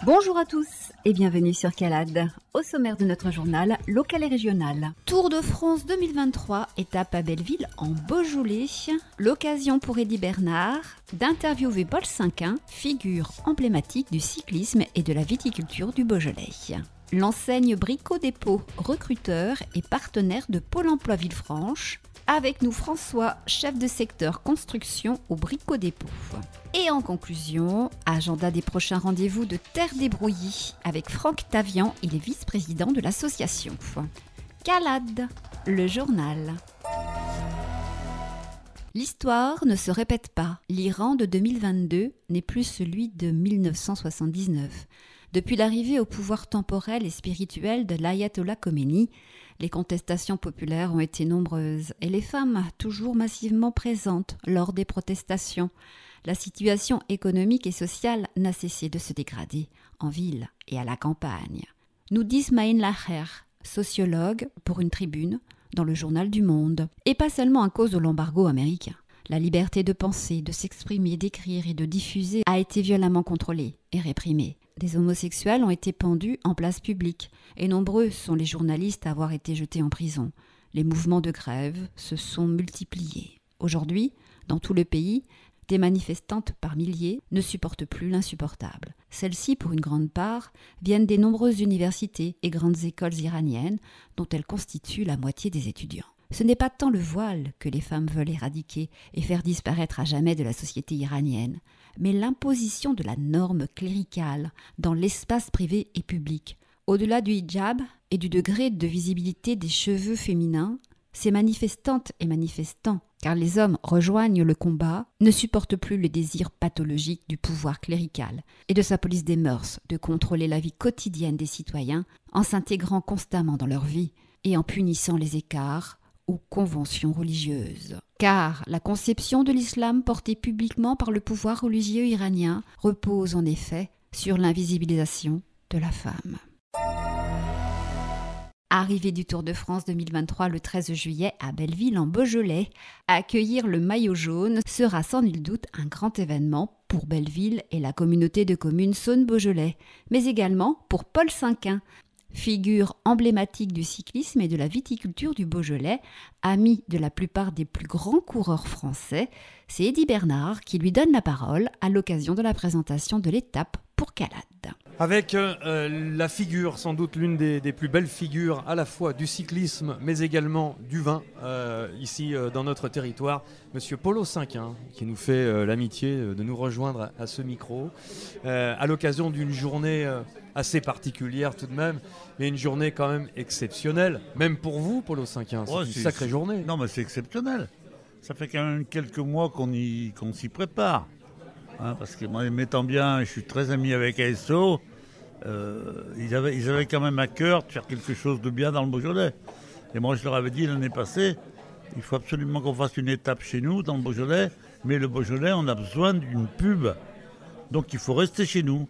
Bonjour à tous et bienvenue sur Calade. Au sommaire de notre journal local et régional. Tour de France 2023, étape à Belleville en Beaujolais. L'occasion pour Eddy Bernard d'interviewer Paul Cinquin, figure emblématique du cyclisme et de la viticulture du Beaujolais. L'enseigne Brico Dépôt, recruteur et partenaire de Pôle emploi Villefranche. Avec nous François, chef de secteur construction au Brico Dépôt. Et en conclusion, agenda des prochains rendez-vous de Terre débrouillie avec Franck Tavian, il est vice-président de l'association. Calade, le journal. L'histoire ne se répète pas. L'Iran de 2022 n'est plus celui de 1979. Depuis l'arrivée au pouvoir temporel et spirituel de l'ayatollah Khomeini, les contestations populaires ont été nombreuses et les femmes toujours massivement présentes lors des protestations. La situation économique et sociale n'a cessé de se dégrader en ville et à la campagne. Nous dit Smaïn Laher, sociologue pour une tribune dans le journal du Monde. Et pas seulement à cause de l'embargo américain. La liberté de penser, de s'exprimer, d'écrire et de diffuser a été violemment contrôlée et réprimée. Des homosexuels ont été pendus en place publique et nombreux sont les journalistes à avoir été jetés en prison. Les mouvements de grève se sont multipliés. Aujourd'hui, dans tout le pays, des manifestantes par milliers ne supportent plus l'insupportable. Celles-ci, pour une grande part, viennent des nombreuses universités et grandes écoles iraniennes dont elles constituent la moitié des étudiants. Ce n'est pas tant le voile que les femmes veulent éradiquer et faire disparaître à jamais de la société iranienne, mais l'imposition de la norme cléricale dans l'espace privé et public. Au-delà du hijab et du degré de visibilité des cheveux féminins, ces manifestantes et manifestants, car les hommes rejoignent le combat, ne supportent plus le désir pathologique du pouvoir clérical et de sa police des mœurs de contrôler la vie quotidienne des citoyens en s'intégrant constamment dans leur vie et en punissant les écarts ou conventions religieuses. Car la conception de l'islam portée publiquement par le pouvoir religieux iranien repose en effet sur l'invisibilisation de la femme. Arrivée du Tour de France 2023 le 13 juillet à Belleville en Beaujolais, accueillir le maillot jaune sera sans nul doute un grand événement pour Belleville et la communauté de communes Saône-Beaujolais, mais également pour Paul Cinquin, figure emblématique du cyclisme et de la viticulture du Beaujolais, ami de la plupart des plus grands coureurs français. C'est Eddy Bernard qui lui donne la parole à l'occasion de la présentation de l'étape pour Calade. Avec la figure, sans doute l'une des plus belles figures à la fois du cyclisme mais également du vin ici dans notre territoire, Monsieur Paulo Cinquin, qui nous fait l'amitié de nous rejoindre à ce micro à l'occasion d'une journée assez particulière tout de même, mais une journée quand même exceptionnelle, même pour vous Paulo Cinquin, c'est une sacrée journée. Non mais c'est exceptionnel, ça fait quand même quelques mois qu'on s'y prépare. Parce que moi, m'étant bien, je suis très ami avec ASO, ils avaient quand même à cœur de faire quelque chose de bien dans le Beaujolais. Et moi, je leur avais dit l'année passée, il faut absolument qu'on fasse une étape chez nous, dans le Beaujolais, mais le Beaujolais, on a besoin d'une pub. Donc il faut rester chez nous.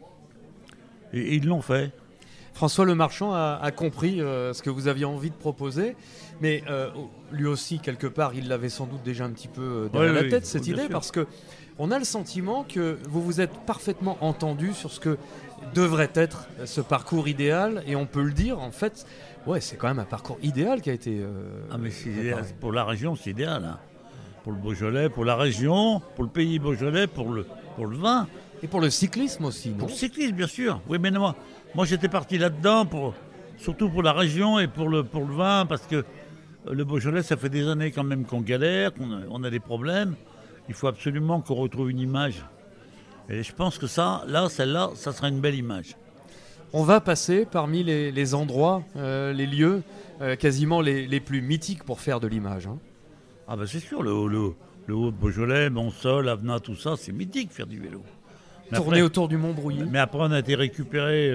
Et ils l'ont fait. François Lemarchand a compris ce que vous aviez envie de proposer, mais lui aussi, quelque part, il l'avait sans doute déjà un petit peu derrière la tête, cette idée, parce que on a le sentiment que vous vous êtes parfaitement entendu sur ce que devrait être ce parcours idéal, et on peut le dire, en fait, ouais, c'est quand même un parcours idéal qui a été... mais c'est idéal. Pour la région, c'est idéal. Hein. Pour le Beaujolais, pour la région, pour le pays Beaujolais, pour le vin. Et pour le cyclisme aussi, non ? Pour le cyclisme, bien sûr. Oui, mais moi j'étais parti là-dedans, surtout pour la région et pour le vin, parce que le Beaujolais, ça fait des années quand même qu'on galère, qu'on a des problèmes. Il faut absolument qu'on retrouve une image. Et je pense que celle-là, ça sera une belle image. On va passer parmi les endroits, les lieux quasiment les plus mythiques pour faire de l'image. Hein. Ah ben c'est sûr, le Haut-Beaujolais, Montsol, Avenat, tout ça, c'est mythique faire du vélo. Tourner autour du Mont Brouilly. Mais après, on a été récupéré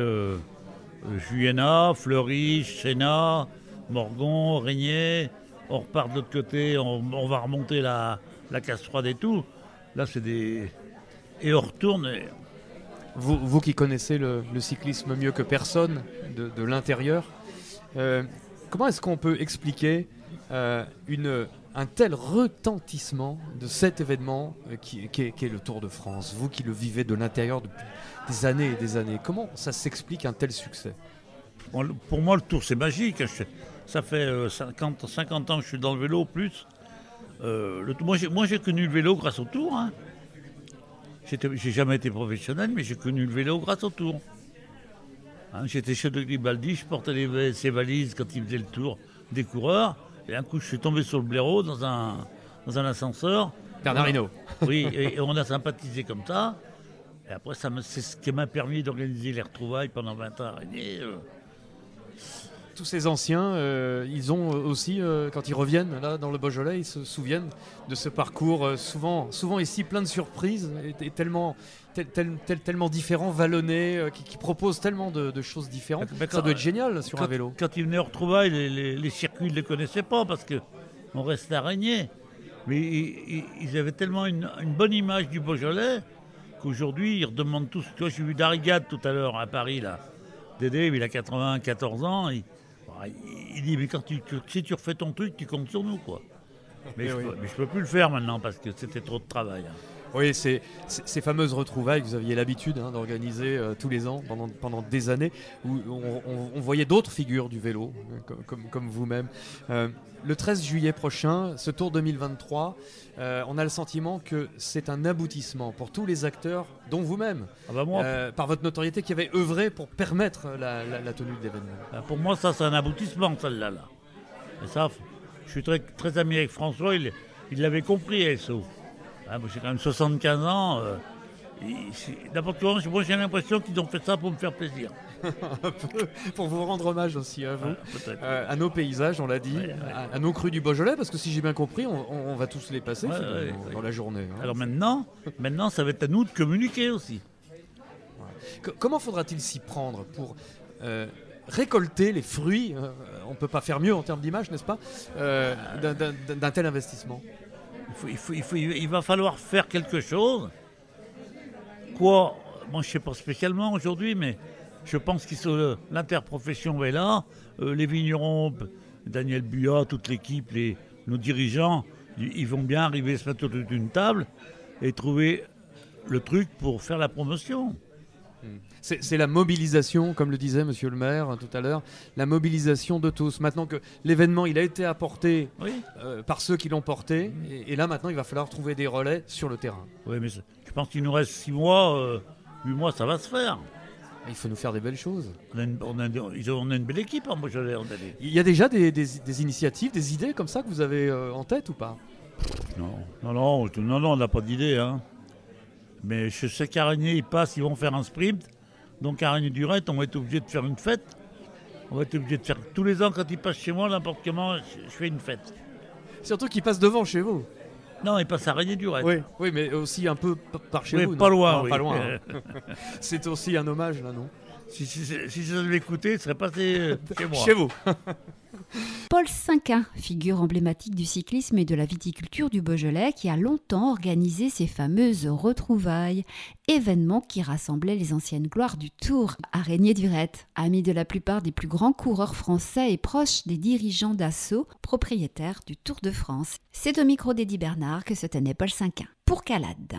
Juliena, Fleury, Chénat, Morgon, Régnier. On repart de l'autre côté, on va remonter la Casse-Froide et tout. Là, c'est des... Et on retourne... Vous qui connaissez le cyclisme mieux que personne de l'intérieur, comment est-ce qu'on peut expliquer une un tel retentissement de cet événement qui est le Tour de France? Vous qui le vivez de l'intérieur depuis des années et des années, comment ça s'explique un tel succès? Bon, pour moi, le Tour, c'est magique. Ça fait 50 ans que je suis dans le vélo, plus. Moi, j'ai connu le vélo grâce au Tour. Hein. J'ai jamais été professionnel, mais j'ai connu le vélo grâce au Tour. Hein, j'étais chez De Gribaldi, je portais ses valises quand il faisait le Tour des coureurs. Et un coup, je suis tombé sur le blaireau dans un ascenseur. Bernard Hinault. Oui, et on a sympathisé comme ça. Et après, c'est ce qui m'a permis d'organiser les retrouvailles pendant 20 ans à Régnier. Tous ces anciens, ils ont aussi, quand ils reviennent là dans le Beaujolais, ils se souviennent de ce parcours souvent ici plein de surprises et tellement différent, vallonné, qui propose tellement de choses différentes. Ça doit être génial sur un vélo. Quand ils venaient aux retrouvailles, les circuits, ils ne les connaissaient pas parce qu'on restait à Régnier. Mais ils avaient tellement une bonne image du Beaujolais qu'aujourd'hui, ils redemandent tous. Tu vois, j'ai vu Darrigade tout à l'heure à Paris, là. Dédé, il a 94 ans. Il dit, mais si tu refais ton truc, tu comptes sur nous, quoi. Mais je peux plus le faire maintenant parce que c'était trop de travail. Hein. Oui, ces fameuses retrouvailles que vous aviez l'habitude d'organiser tous les ans pendant des années, où on voyait d'autres figures du vélo, comme vous-même. Le 13 juillet prochain, ce Tour 2023, on a le sentiment que c'est un aboutissement pour tous les acteurs, dont vous-même, par votre notoriété qui avait œuvré pour permettre la tenue de l'événement. Pour moi, ça, c'est un aboutissement, celle-là. Et ça, je suis très, très ami avec François, il l'avait compris, SO. Moi, j'ai quand même 75 ans. N'importe quoi, moi, j'ai l'impression qu'ils ont fait ça pour me faire plaisir. Pour vous rendre hommage aussi à vous, peut-être. à nos paysages, on l'a dit, à nos crues du Beaujolais, parce que si j'ai bien compris, on va tous les passer dans la journée. Hein. Alors maintenant, ça va être à nous de communiquer aussi. Comment faudra-t-il s'y prendre pour récolter les fruits, on ne peut pas faire mieux en termes d'image, n'est-ce pas, d'un tel investissement? Il va falloir faire quelque chose. Quoi? Moi, je ne sais pas spécialement aujourd'hui, mais je pense que l'interprofession est là. Les vignerons, Daniel Buat, toute l'équipe, nos dirigeants, ils vont bien arriver à se mettre autour d'une table et trouver le truc pour faire la promotion. C'est la mobilisation, comme le disait monsieur le maire tout à l'heure, la mobilisation de tous. Maintenant que l'événement il a été apporté par ceux qui l'ont porté, et là maintenant il va falloir trouver des relais sur le terrain. Oui, mais je pense qu'il nous reste 6 mois, 8 mois, ça va se faire. Il faut nous faire des belles choses. On a une belle équipe en Beaujolais. Il y a déjà des initiatives, des idées comme ça que vous avez en tête ou pas? Non, on n'a pas d'idée. Hein. Mais je sais qu'à Régnier, ils vont faire un sprint. Donc à Régnier-Durette, on va être obligé de faire une fête. On va être obligé de faire tous les ans, quand ils passent chez moi, n'importe comment, je fais une fête. Surtout qu'ils passent devant chez vous. Non, ils passent à Régnier-Durette. Oui, mais aussi un peu par chez vous. Pas loin, Pas loin. Hein. C'est aussi un hommage, là, non? Si je devais l'écouter, ce serait passé chez moi. Chez vous. Paul Cinquin, figure emblématique du cyclisme et de la viticulture du Beaujolais, qui a longtemps organisé ces fameuses retrouvailles, événements qui rassemblaient les anciennes gloires du Tour à Régnier-Durette. Ami de la plupart des plus grands coureurs français et proche des dirigeants d'Assaut, propriétaire du Tour de France. C'est au micro d'Eddie Bernard que se tenait Paul Cinquin. Pour Calade.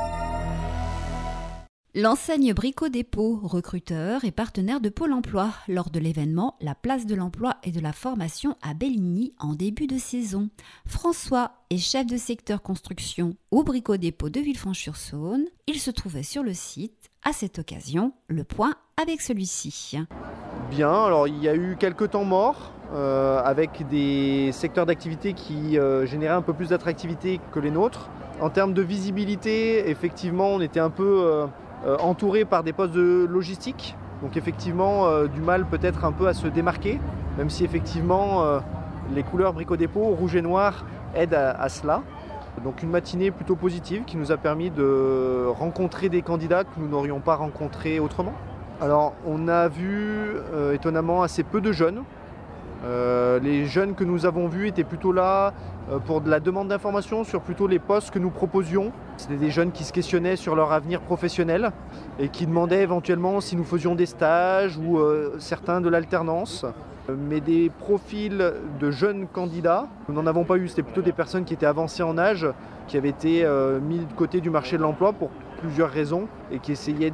L'enseigne Brico Dépôt, recruteur et partenaire de Pôle emploi, lors de l'événement La place de l'emploi et de la formation à Belligny en début de saison. François est chef de secteur construction au Brico Dépôt de Villefranche-sur-Saône. Il se trouvait sur le site. À cette occasion, le point avec celui-ci. Bien, alors il y a eu quelques temps morts avec des secteurs d'activité qui généraient un peu plus d'attractivité que les nôtres. En termes de visibilité, effectivement, on était un peu entouré par des postes de logistique. Donc effectivement, du mal peut-être un peu à se démarquer, même si effectivement les couleurs Brico Dépôt, rouge et noir, aident à cela. Donc une matinée plutôt positive qui nous a permis de rencontrer des candidats que nous n'aurions pas rencontrés autrement. Alors on a vu étonnamment assez peu de jeunes. Les jeunes que nous avons vus étaient plutôt là pour de la demande d'informations sur plutôt les postes que nous proposions. C'était des jeunes qui se questionnaient sur leur avenir professionnel et qui demandaient éventuellement si nous faisions des stages ou certains de l'alternance. Mais des profils de jeunes candidats, nous n'en avons pas eu. C'était plutôt des personnes qui étaient avancées en âge, qui avaient été mis de côté du marché de l'emploi pour plusieurs raisons et qui essayaient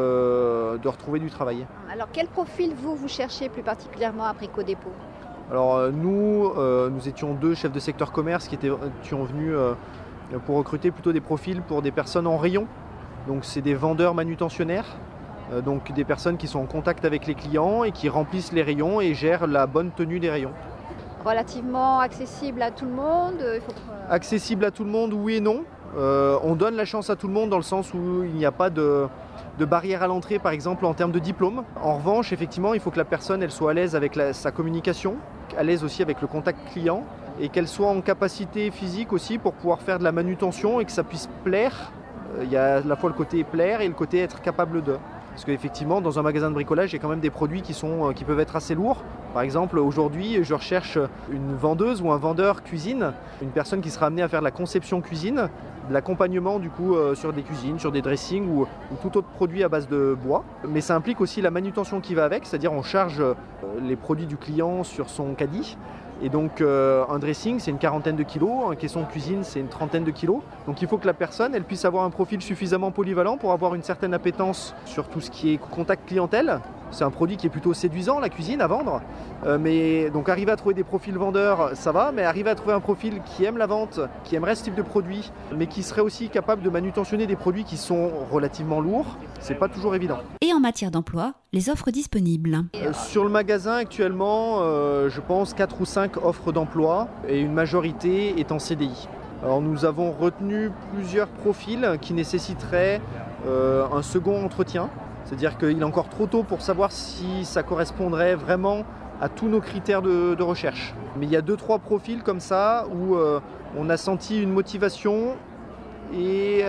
de retrouver du travail. Alors quel profil vous cherchez plus particulièrement à Brico-Dépôt ? Alors nous étions 2 chefs de secteur commerce qui étions venus pour recruter plutôt des profils pour des personnes en rayon. Donc c'est des vendeurs manutentionnaires, donc des personnes qui sont en contact avec les clients et qui remplissent les rayons et gèrent la bonne tenue des rayons. Relativement accessible à tout le monde Accessible à tout le monde, oui et non. On donne la chance à tout le monde dans le sens où il n'y a pas de barrière à l'entrée, par exemple en termes de diplôme. En revanche, effectivement, il faut que la personne elle soit à l'aise avec sa communication, à l'aise aussi avec le contact client et qu'elle soit en capacité physique aussi pour pouvoir faire de la manutention et que ça puisse plaire. Il y a à la fois le côté plaire et le côté être capable de. Parce qu'effectivement, dans un magasin de bricolage, il y a quand même des produits qui peuvent être assez lourds. Par exemple, aujourd'hui, je recherche une vendeuse ou un vendeur cuisine, une personne qui sera amenée à faire de la conception cuisine, de l'accompagnement du coup sur des cuisines, sur des dressings ou tout autre produit à base de bois. Mais ça implique aussi la manutention qui va avec, c'est-à-dire on charge les produits du client sur son caddie. Et donc un dressing c'est une 40aine de kilos, un caisson de cuisine c'est une 30aine de kilos. Donc il faut que la personne elle puisse avoir un profil suffisamment polyvalent pour avoir une certaine appétence sur tout ce qui est contact clientèle. C'est un produit qui est plutôt séduisant, la cuisine, à vendre. Mais donc arriver à trouver des profils vendeurs, ça va, mais arriver à trouver un profil qui aime la vente, qui aimerait ce type de produit, mais qui serait aussi capable de manutentionner des produits qui sont relativement lourds, c'est pas toujours évident. Et en matière d'emploi, les offres disponibles. Sur le magasin actuellement, je pense 4 ou 5 offres d'emploi et une majorité est en CDI. Alors nous avons retenu plusieurs profils qui nécessiteraient un second entretien. C'est-à-dire qu'il est encore trop tôt pour savoir si ça correspondrait vraiment à tous nos critères de recherche. Mais il y a 2-3 profils comme ça où on a senti une motivation et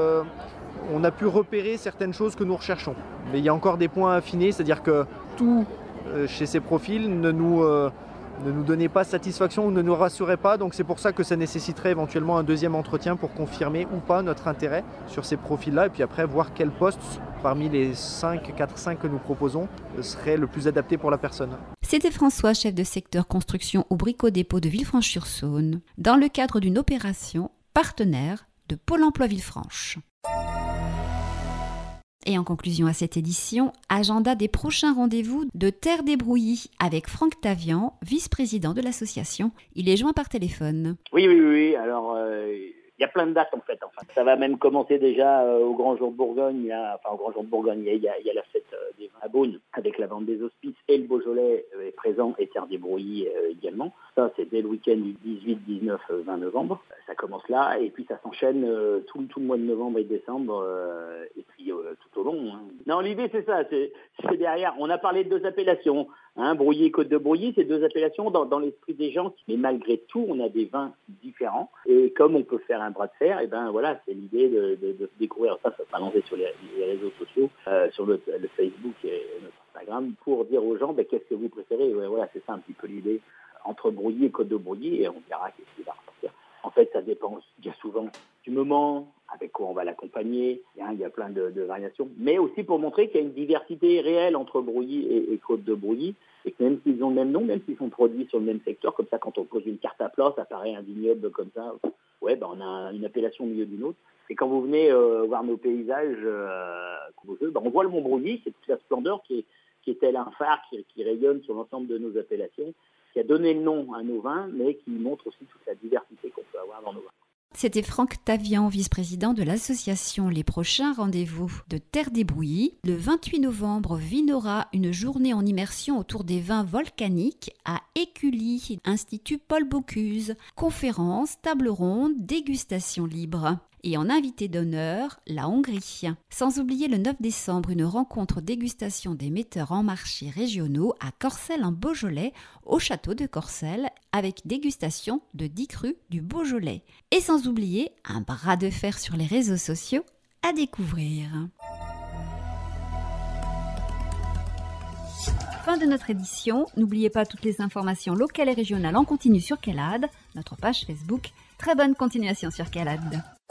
on a pu repérer certaines choses que nous recherchons. Mais il y a encore des points à affiner, c'est-à-dire que tout chez ces profils ne nous donnait pas satisfaction ou ne nous rassurait pas. Donc c'est pour ça que ça nécessiterait éventuellement un deuxième entretien pour confirmer ou pas notre intérêt sur ces profils-là. Et puis après voir quel poste parmi les 4-5 que nous proposons serait le plus adapté pour la personne. C'était François, chef de secteur construction au Brico-Dépôt de Villefranche-sur-Saône, dans le cadre d'une opération partenaire de Pôle emploi Villefranche. Et en conclusion à cette édition, agenda des prochains rendez-vous de Terre des Brouillis avec Franck Tavian, vice-président de l'association. Il est joint par téléphone. Oui. Alors, il y a plein de dates en fait. Enfin, ça va même commencer déjà au Grand Jour de Bourgogne. Il y a la fête des vins à Beaune avec la vente des hospices et le Beaujolais est présent et Terre des Brouillis également. Ça, c'est dès le week-end du 18, 19, 20 novembre. Ça commence là et puis ça s'enchaîne tout le mois de novembre et décembre et puis tout au long. Hein. Non, l'idée c'est ça. C'est derrière. On a parlé de 2 appellations. Brouillis et Côte de Brouillis, c'est 2 appellations dans l'esprit des gens. Mais malgré tout, on a des vins différents. Et comme on peut faire un bras de fer, et ben voilà, c'est l'idée de découvrir ça. Ça sera lancé sur les réseaux sociaux, sur le Facebook et notre Instagram, pour dire aux gens, qu'est-ce que vous préférez. Ouais, voilà, c'est ça un petit peu l'idée entre Brouillis et Côte de Brouillis, et on verra qu'est-ce qui va ressortir. En fait, ça dépend bien souvent du moment, avec quoi on va l'accompagner. Il y a plein de variations. Mais aussi pour montrer qu'il y a une diversité réelle entre Brouillis et Côte de Brouillis. Et que même s'ils ont le même nom, même s'ils sont produits sur le même secteur, comme ça, quand on pose une carte à plat, ça paraît un vignoble comme ça. Ouais, on a une appellation au milieu d'une autre. Et quand vous venez voir nos paysages, on voit le Mont Brouillis, c'est toute la splendeur qui est tel un phare qui rayonne sur l'ensemble de nos appellations, qui a donné le nom à nos vins, mais qui montre aussi toute la diversité qu'on peut avoir dans nos vins. C'était Franck Tavian, vice-président de l'association. Les prochains rendez-vous de Terre des Brouillis. Le 28 novembre, Vinora, une journée en immersion autour des vins volcaniques à Écully, Institut Paul Bocuse. Conférences, table ronde, dégustation libre. Et en invité d'honneur, la Hongrie. Sans oublier le 9 décembre, une rencontre dégustation des metteurs en marché régionaux à Corcelles en Beaujolais, au château de Corcelles, avec dégustation de 10 crus du Beaujolais. Et sans oublier un bras de fer sur les réseaux sociaux à découvrir. Fin de notre édition. N'oubliez pas toutes les informations locales et régionales en continu sur Calade, notre page Facebook. Très bonne continuation sur Calade.